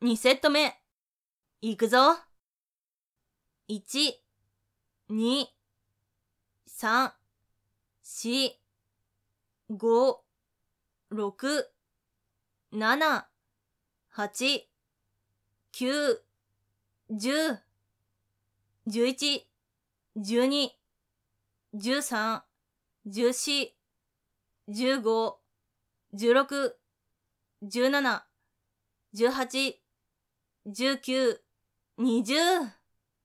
2セット目。いくぞ。1、2、3、4、5、6、7、8、9、10、11、12、13、14、15、16、17、18、19、20。